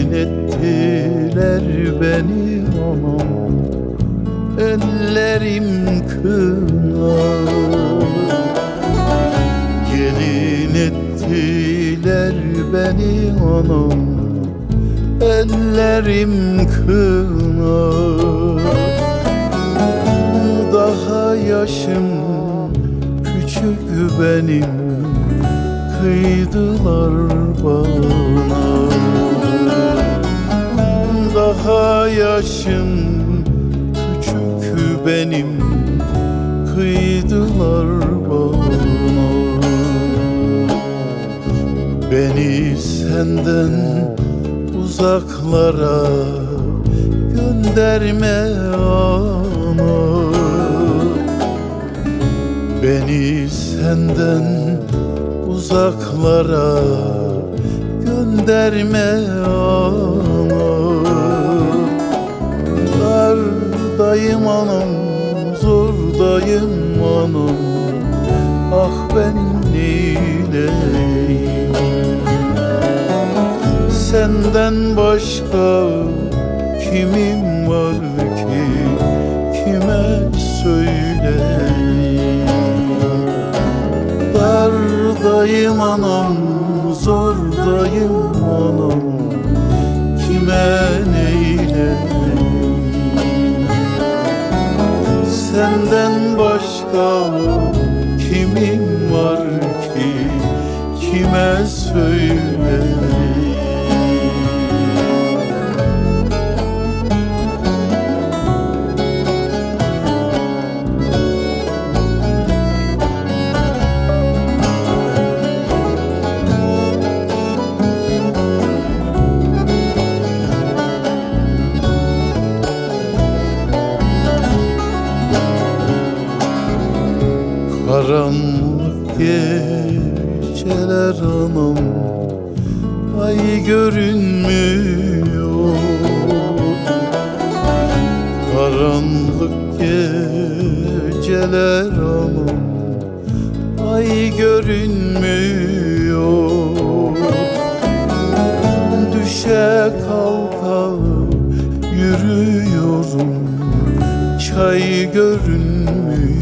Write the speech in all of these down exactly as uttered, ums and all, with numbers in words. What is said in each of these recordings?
Gelin ettiler beni anam, ellerim kınar. Gelin ettiler beni anam, ellerim kınar. Daha yaşım küçük benim, kıydılar bana. Daha yaşım küçük benim, kıydılar bana. Beni senden uzaklara gönderme ana. Beni senden uzaklara gönderme ana. Dardayım anam, zordayım anam, ah ben neyleyim? Senden başka kimim var ki, kime söyleyeyim? Dardayım anam, zordayım anam, kime neyleyim? Senden başka kimim var ki, kime söyleyeyim? Karanlık geceler anam, ay görünmüyor. Karanlık geceler anam, ay görünmüyor. Düşe kalka yürüyorum, çay görünmüyor.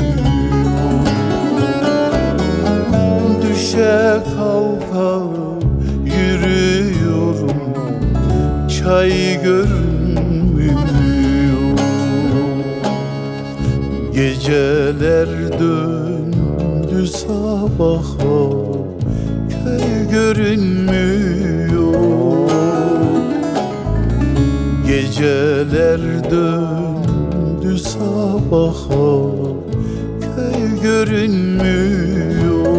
Düşe kalka yürüyorum, çay görünmüyor. Geceler döndü sabaha, köy görünmüyor. Geceler döndü sabaha, köy görünmüyor.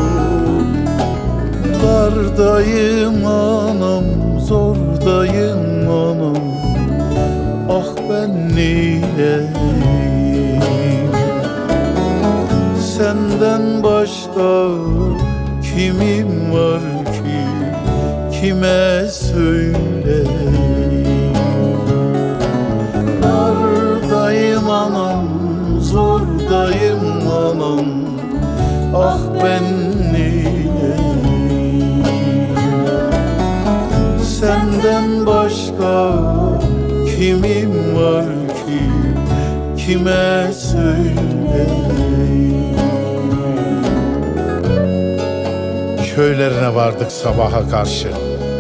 Dardayım anam, zordayım anam, ah ben neyleyim? Senden başka kimim var ki, kime söyleyeyim? Dardayım anam, zordayım anam, ah ben neyleyim? Senden başka kimim var ki, kime söyleyeyim? Köylerine vardık sabaha karşı.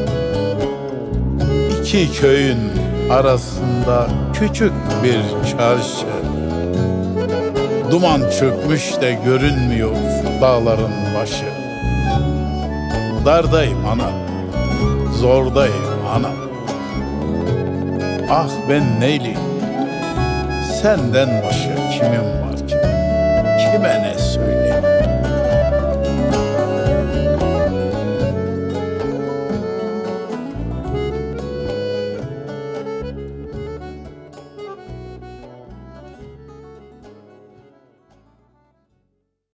İki köyün arasında küçük bir çarşı. Duman çökmüş de görünmüyor dağların başı. Dardayım ana, zordayım ana, ah ben neyleyim? Senden başka kimim var ki, kime ne